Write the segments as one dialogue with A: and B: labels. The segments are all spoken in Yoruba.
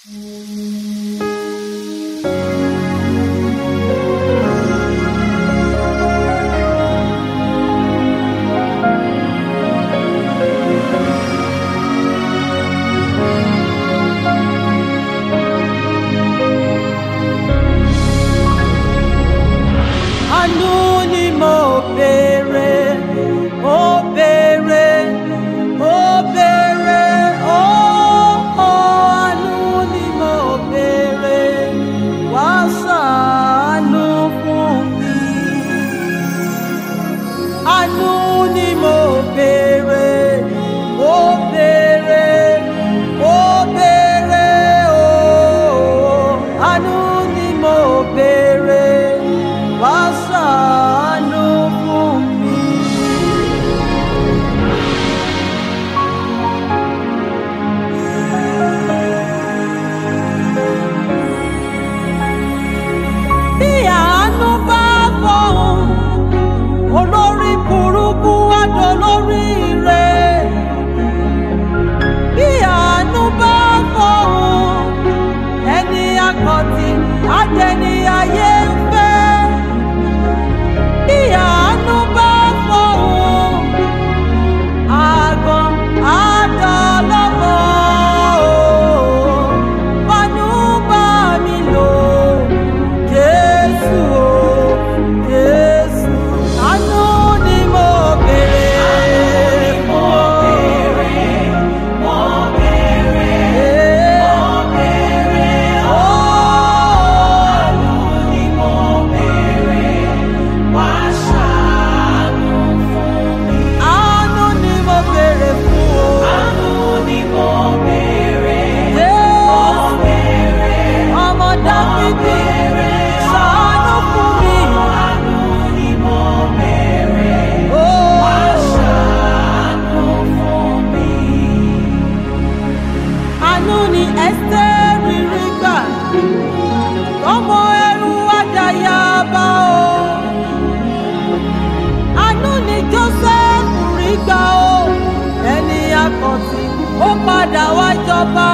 A: Ó padà wá jọba,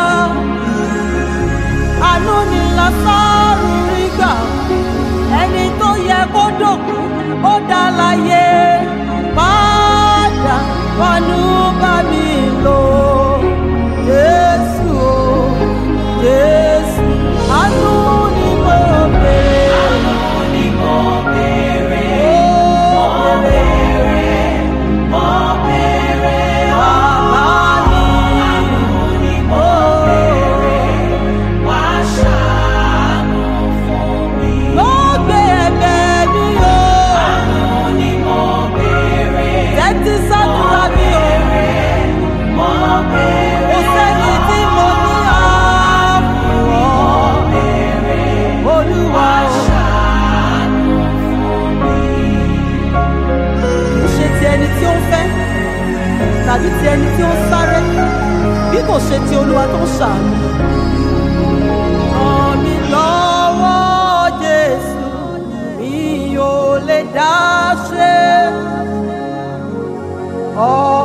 A: àánú ni Lásárù rí gbà, ẹni tó yẹ kó dòkú ó dá láyé, padà wọnú bá mi lò. Jésù o, Jésù, àánú ni mo béèrè, àánú ni mo béèrè, mo béèrè, mo béèrè. Tàbí ti ẹni tí ó ń sáré bí kò ṣe ti Olúwa tó ń ṣàánú. Ràn mí lọ́wọ́ Jésù, mi ò lè dá ṣe.